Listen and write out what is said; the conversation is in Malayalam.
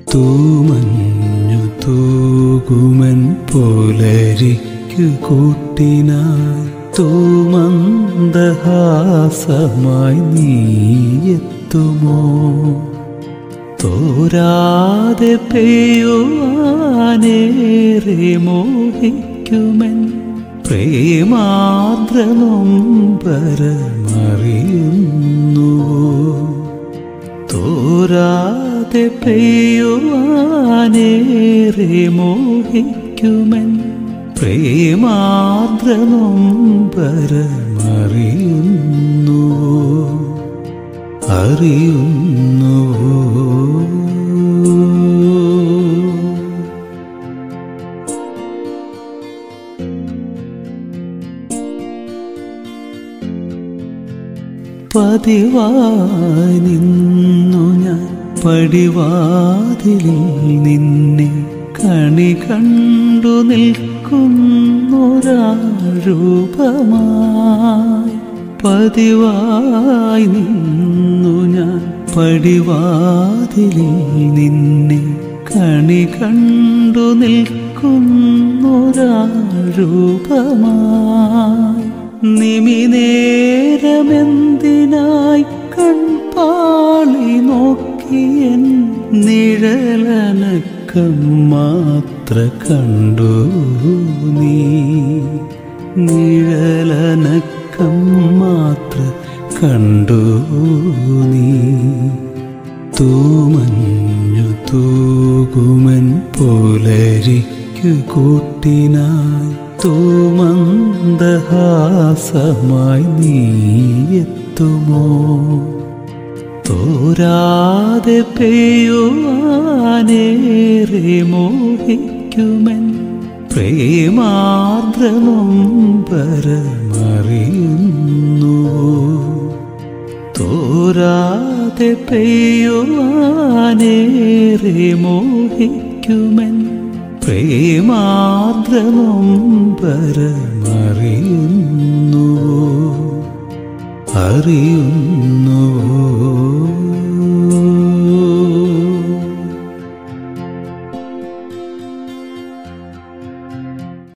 തൂമഞ്ഞു തൂകുമൻ പുലരിക്കു കൂട്ടിനായി തൂമന്ദഹാസമായി നീയെത്തുമോ? തോരാതെ പെയ്യുവാനേറെ മോഹിക്കുമെൻ പ്രേമാർദ്രനൊമ്പരമറിയുന്നുവോ? തോരാതെ പെയ്യുവാനേറെ മോഹിക്കുമെൻ പ്രേമാർദ്രനൊമ്പരമറിയുന്നുവോ? അറിയുന്നുവോ? പതിവായി നിന്നു ഞാൻ പടിവാതിലിൽ നിന്നെ കണി കണ്ടു നിൽക്കുന്നൊരാരൂപമായി. പതിവായി നിന്നു ഞാൻ പടിവാതിലിൽ നിന്നെ കണി കണ്ടു നിൽക്കുന്നൊരാരൂപമായി. നിമിനേരമെന്തിനായി കൺപാളി നോക്കിയൻ നിഴലനക്കം മാത്ര കണ്ടു നീ. നിഴലനക്കം മാത്ര കണ്ടു നീ. തൂമഞ്ഞു തൂകുമൻ പുലരിക്കു കൂട്ടിനായി തൂമന്ദഹാസമായി നീയെത്തുമോ? തോരാതെ പെയ്യുവാനേറെ മോഹിക്കുമെൻ പ്രേമാർദ്രനൊമ്പരമറിയുന്നുവോ? തോരാതെ പെയ്യുവാനേറെ മോഹിക്കുമെൻ പ്രേമാർദ്രനൊമ്പരമറിയുന്നുവോ? അറിയുന്നുവോ?